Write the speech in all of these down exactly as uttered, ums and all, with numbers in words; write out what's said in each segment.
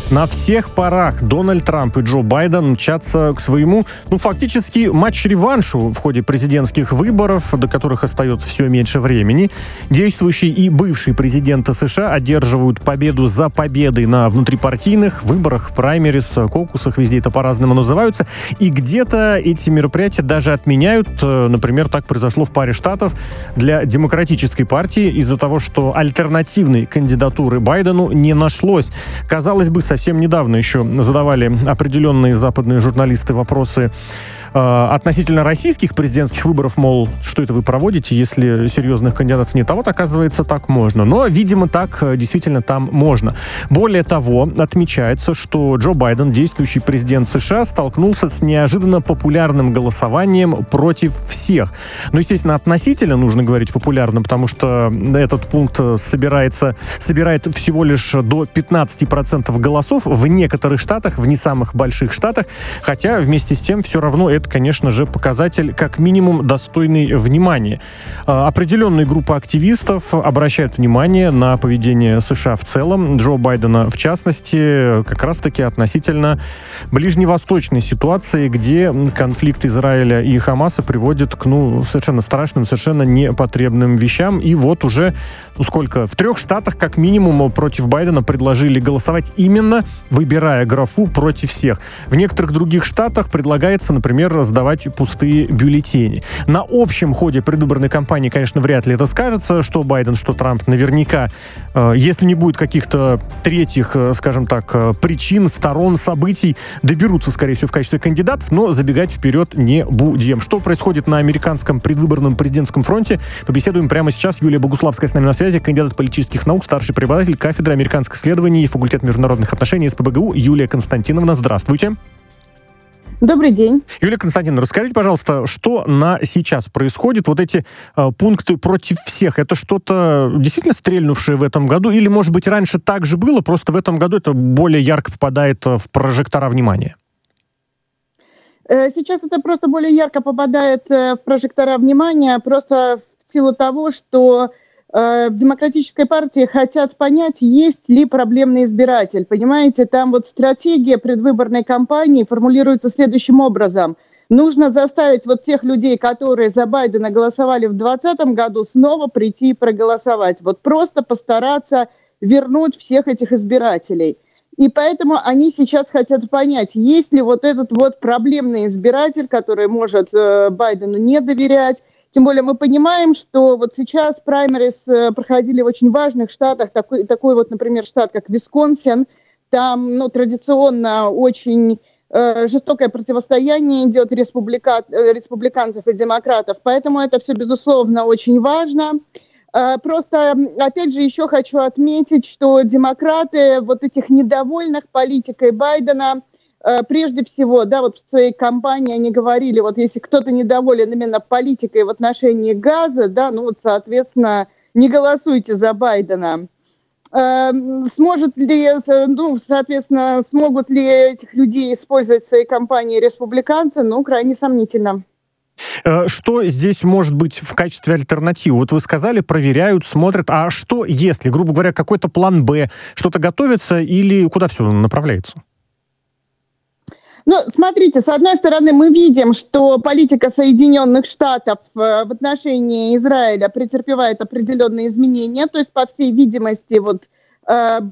На всех парах Дональд Трамп и Джо Байден мчатся к своему, ну, фактически, матч-реваншу в ходе президентских выборов, до которых остается все меньше времени. Действующий и бывший президенты США одерживают победу за победой на внутрипартийных выборах, праймерис, кокусах, везде это по-разному называются. И где-то эти мероприятия даже отменяют. Например, так произошло в паре штатов для Демократической партии из-за того, что альтернативной кандидатуры Байдену не нашлось. Казалось бы, совсем Совсем недавно еще задавали определенные западные журналисты вопросы э, относительно российских президентских выборов, мол, что это вы проводите, если серьезных кандидатов нет. А вот, оказывается, так можно. Но, видимо, так э, действительно там можно. Более того, отмечается, что Джо Байден, действующий президент США, столкнулся с неожиданно популярным голосованием против всех. Но, естественно, относительно нужно говорить популярно, потому что этот пункт собирается, собирает всего лишь до пятнадцати процентов голосов в некоторых штатах, в не самых больших штатах, хотя вместе с тем все равно это, конечно же, показатель как минимум достойный внимания. Определенные группы активистов обращают внимание на поведение США в целом, Джо Байдена в частности, как раз-таки относительно ближневосточной ситуации, где конфликт Израиля и Хамаса приводит к, ну, совершенно страшным, совершенно непотребным вещам. И вот уже, ну, сколько, в трех штатах как минимум против Байдена предложили голосовать именно выбирая графу против всех. В некоторых других штатах предлагается, например, раздавать пустые бюллетени. На общем ходе предвыборной кампании, конечно, вряд ли это скажется, что Байден, что Трамп наверняка, э, если не будет каких-то третьих, э, скажем так, э, причин, сторон, событий, доберутся, скорее всего, в качестве кандидатов, но забегать вперед не будем. Что происходит на американском предвыборном президентском фронте, побеседуем прямо сейчас. Юлия Богуславская с нами на связи, кандидат политических наук, старший преподаватель кафедры американских исследований и факультет международных отношений из ПБГУ. Юлия Константиновна, здравствуйте. Добрый день. Юлия Константиновна, расскажите, пожалуйста, что на сейчас происходит? Вот эти э, пункты против всех, это что-то действительно стрельнувшее в этом году? Или, может быть, раньше так же было, просто в этом году это более ярко попадает в прожектора внимания? Сейчас это просто более ярко попадает в прожектора внимания, просто в силу того, что в Демократической партии хотят понять, есть ли проблемный избиратель. Понимаете, там вот стратегия предвыборной кампании формулируется следующим образом. Нужно заставить вот тех людей, которые за Байдена голосовали в двадцатом году, снова прийти и проголосовать. Вот просто постараться вернуть всех этих избирателей. И поэтому они сейчас хотят понять, есть ли вот этот вот проблемный избиратель, который может э, Байдену не доверять. Тем более мы понимаем, что вот сейчас праймерис проходили в очень важных штатах, такой, такой вот, например, штат, как Висконсин. Там, ну, традиционно очень э, жестокое противостояние идет республика... республиканцев и демократов. Поэтому это все, безусловно, очень важно. Э, просто, опять же, еще хочу отметить, что демократы вот этих недовольных политикой Байдена, прежде всего, да, вот в своей кампании они говорили, вот если кто-то недоволен именно политикой в отношении газа, да, ну вот, соответственно, не голосуйте за Байдена. Э, сможет ли, ну, соответственно, смогут ли этих людей использовать в своей кампании республиканцы, ну, крайне сомнительно. Что здесь может быть в качестве альтернативы? Вот вы сказали, проверяют, смотрят. А что если, грубо говоря, какой-то план «Б», что-то готовится или куда все направляется? Ну, смотрите, с одной стороны, мы видим, что политика Соединенных Штатов в отношении Израиля претерпевает определенные изменения. То есть, по всей видимости, вот э,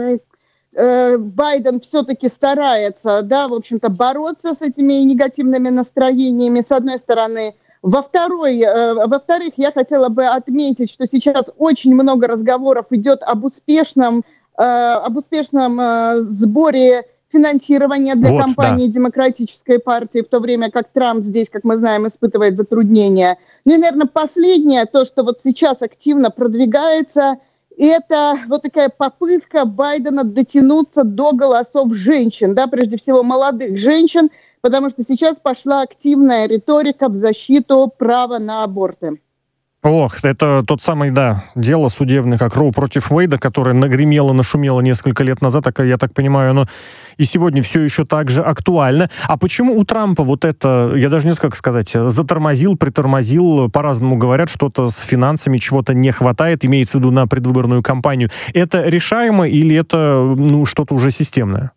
э, Байден все-таки старается, да, в общем-то, бороться с этими негативными настроениями, с одной стороны. Во второй, э, во-вторых, я хотела бы отметить, что сейчас очень много разговоров идет об успешном, э, об успешном э, сборе финансирование для вот, кампании да. Демократической партии, в то время как Трамп здесь, как мы знаем, испытывает затруднения. Ну и, наверное, последнее, то, что вот сейчас активно продвигается, это вот такая попытка Байдена дотянуться до голосов женщин, да, прежде всего молодых женщин, потому что сейчас пошла активная риторика в защиту права на аборты. Ох, это тот самый, да, дело судебное, как Роу против Уэйда, которое нагремело, нашумело несколько лет назад, так, я так понимаю, оно и сегодня все еще так же актуально. А почему у Трампа вот это, я даже не знаю, как сказать, затормозил, притормозил, по-разному говорят, что-то с финансами, чего-то не хватает, имеется в виду на предвыборную кампанию. Это решаемо или это, ну, что-то уже системное?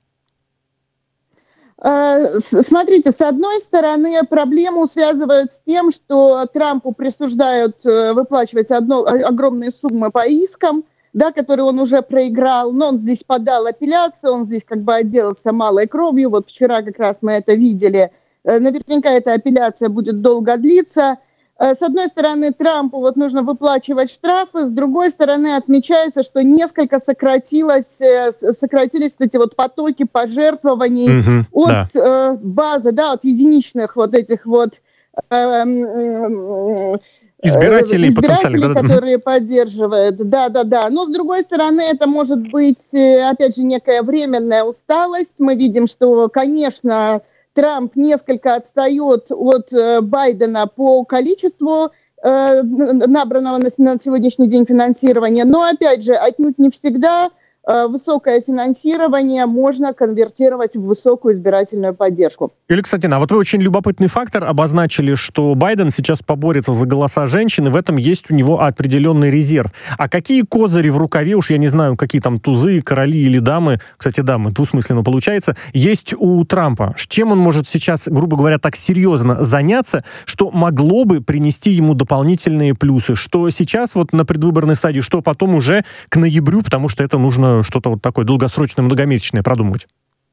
Смотрите, с одной стороны, проблему связывают с тем, что Трампу присуждают выплачивать одно, огромные суммы по искам, да, которые он уже проиграл, но он здесь подал апелляцию, он здесь как бы отделался малой кровью, вот вчера как раз мы это видели, наверняка эта апелляция будет долго длиться. С одной стороны, Трампу вот нужно выплачивать штрафы, с другой стороны, отмечается, что несколько сократилось, сократились вот эти вот потоки пожертвований mm-hmm, от да. э, базы, да, от единичных вот этих вот э, э, избирателей, избирателей которые поддерживают. Да-да-да. Но с другой стороны, это может быть, опять же, некая временная усталость. Мы видим, что, конечно, Трамп несколько отстает от э, Байдена по количеству э, набранного на, на сегодняшний день финансирования, но, опять же, отнюдь не всегда э, высокое финансирование можно конвертировать в высокую избирательную поддержку. Юлия Константиновна, а вот вы очень любопытный фактор обозначили, что Байден сейчас поборется за голоса женщин, и в этом есть у него определенный резерв. А какие козыри в рукаве, уж я не знаю, какие там тузы, короли или дамы, кстати, дамы, двусмысленно получается, есть у Трампа? Чем он может сейчас, грубо говоря, так серьезно заняться, что могло бы принести ему дополнительные плюсы? Что сейчас вот на предвыборной стадии, что потом уже к ноябрю, потому что это нужно что-то вот такое долгосрочное, многомесячное продумывать?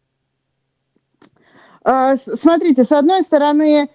Смотрите, с одной стороны,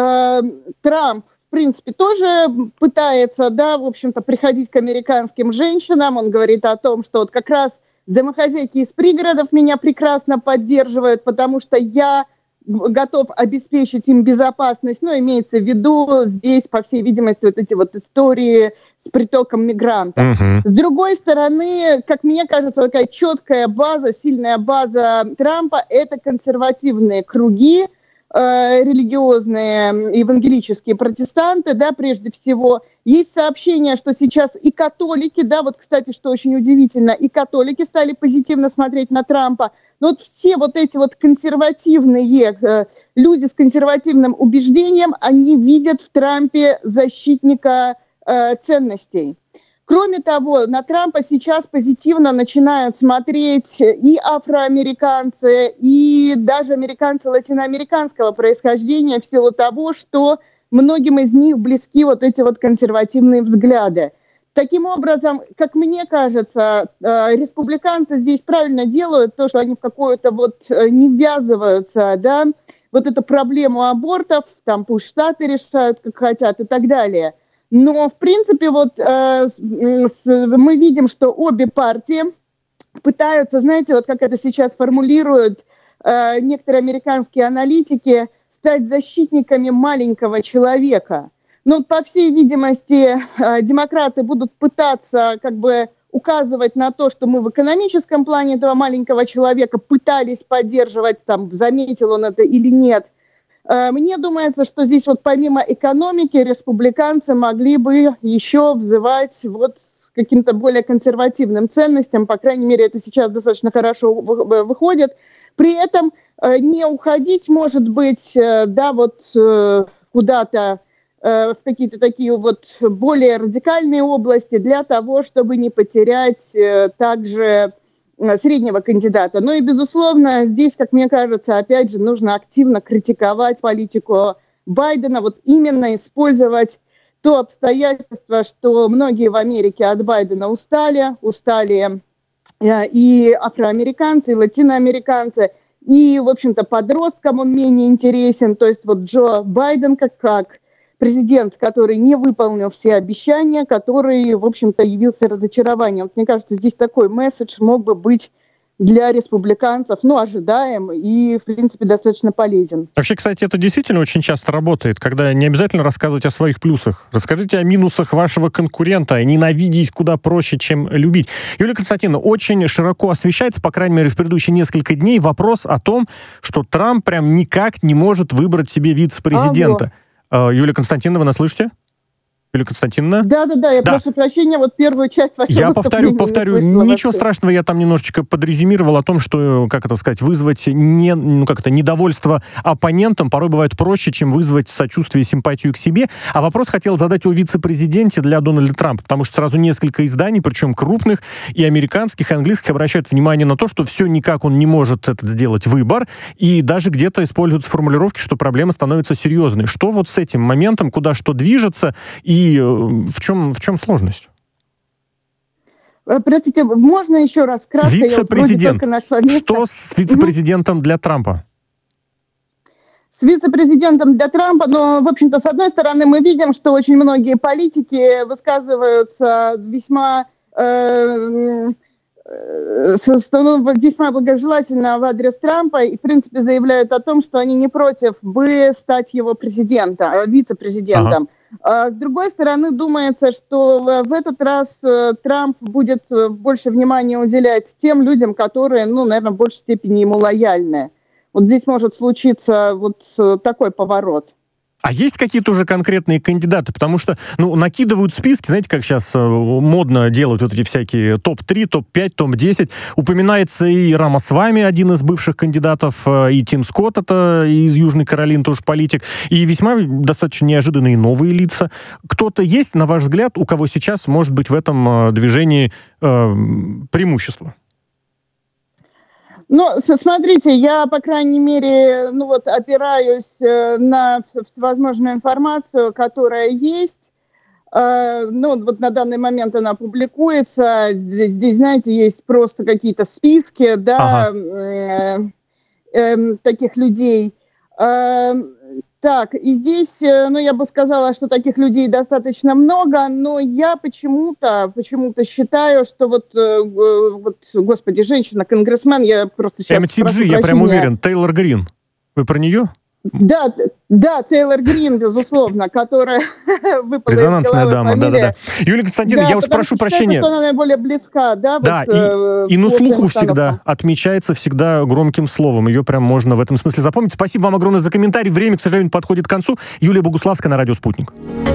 Трамп, в принципе, тоже пытается, да, в общем-то, приходить к американским женщинам. Он говорит о том, что вот как раз домохозяйки из пригородов меня прекрасно поддерживают, потому что я готов обеспечить им безопасность. Ну, имеется в виду здесь, по всей видимости, вот эти вот истории с притоком мигрантов. Uh-huh. С другой стороны, как мне кажется, такая четкая база, сильная база Трампа – это консервативные круги, э, религиозные, евангелические протестанты, да, прежде всего. Есть сообщение, что сейчас и католики, да, вот, кстати, что очень удивительно, и католики стали позитивно смотреть на Трампа. Но вот все вот эти вот консервативные э, люди с консервативным убеждением, они видят в Трампе защитника э, ценностей. Кроме того, на Трампа сейчас позитивно начинают смотреть и афроамериканцы, и даже американцы латиноамериканского происхождения в силу того, что многим из них близки вот эти вот консервативные взгляды. Таким образом, как мне кажется, республиканцы здесь правильно делают то, что они в какую-то вот не ввязываются, да, вот эту проблему абортов, там пусть штаты решают, как хотят и так далее. Но, в принципе, вот э, с, мы видим, что обе партии пытаются, знаете, вот как это сейчас формулируют э, некоторые американские аналитики, стать защитниками маленького человека. Ну, по всей видимости, демократы будут пытаться как бы указывать на то, что мы в экономическом плане этого маленького человека пытались поддерживать, там, заметил он это или нет. Мне думается, что здесь вот помимо экономики республиканцы могли бы еще взывать вот к каким-то более консервативным ценностям, по крайней мере, это сейчас достаточно хорошо выходит. При этом не уходить, может быть, да, вот куда-то в какие-то такие вот более радикальные области для того, чтобы не потерять также среднего кандидата. Ну и, безусловно, здесь, как мне кажется, опять же, нужно активно критиковать политику Байдена, вот именно использовать то обстоятельство, что многие в Америке от Байдена устали, устали и афроамериканцы, и латиноамериканцы, и, в общем-то, подросткам он менее интересен. То есть вот Джо Байден как как президент, который не выполнил все обещания, который, в общем-то, явился разочарованием. Вот, мне кажется, здесь такой месседж мог бы быть для республиканцев, ну, ожидаем и, в принципе, достаточно полезен. Вообще, кстати, это действительно очень часто работает, когда не обязательно рассказывать о своих плюсах. Расскажите о минусах вашего конкурента. Ненавидеть куда проще, чем любить. Юлия Константиновна, очень широко освещается, по крайней мере, в предыдущие несколько дней, вопрос о том, что Трамп прям никак не может выбрать себе вице-президента. Алло. Юлия Константиновна, вы нас слышите? Юлия Константиновна? Да-да-да, я да. прошу прощения, вот первую часть вашего Я повторю, повторю, не ничего вообще. страшного, я там немножечко подрезюмировал о том, что, как это сказать, вызвать не, ну, как это, недовольство оппонентам порой бывает проще, чем вызвать сочувствие и симпатию к себе. А вопрос хотел задать о вице-президенте для Дональда Трампа, потому что сразу несколько изданий, причем крупных, и американских, и английских, обращают внимание на то, что все никак он не может это сделать выбор, и даже где-то используются формулировки, что проблема становится серьезной. Что вот с этим моментом, куда что движется, и в чем, в чем сложность? Простите, можно еще раз кратко? Вице-президент. Я вот что с вице-президентом mm-hmm. для Трампа? С вице-президентом для Трампа, но, в общем-то, с одной стороны, мы видим, что очень многие политики высказываются весьма, э, э, весьма благожелательно в адрес Трампа и, в принципе, заявляют о том, что они не против бы стать его президентом, вице-президентом. Ага. С другой стороны, думается, что в этот раз Трамп будет больше внимания уделять тем людям, которые, ну, наверное, в большей степени ему лояльны. Вот здесь может случиться вот такой поворот. А есть какие-то уже конкретные кандидаты? Потому что, ну, накидывают списки, знаете, как сейчас э, модно делать вот эти всякие топ три, топ пять, топ десять. Упоминается и Рамасвами, один из бывших кандидатов, э, и Тим Скотт, это из Южной Каролины, тоже политик, и весьма достаточно неожиданные новые лица. Кто-то есть, на ваш взгляд, у кого сейчас может быть в этом э, движении э, преимущество? Ну, смотрите, я, по крайней мере, ну вот опираюсь на всевозможную информацию, которая есть. Ну, вот на данный момент она публикуется. Здесь, здесь знаете, есть просто какие-то списки, да, ага. э, э, таких людей. Так, и здесь, ну, я бы сказала, что таких людей достаточно много, но я почему-то, почему-то считаю, что вот, вот, господи, женщина-конгрессмен, я просто сейчас... эм ти джи, я прям уверен, Тейлор Грин. Вы про нее? Да, да, Тейлор Грин, безусловно, которая выпала резонансная из дама, да-да-да. Юлия Константиновна, да, я уж прошу прощения. Что она наиболее близка, да? Да, вот, и, э, и на слуху всегда отмечается всегда громким словом. Ее прям можно в этом смысле запомнить. Спасибо вам огромное за комментарий. Время, к сожалению, подходит к концу. Юлия Богуславская на радио «Спутник».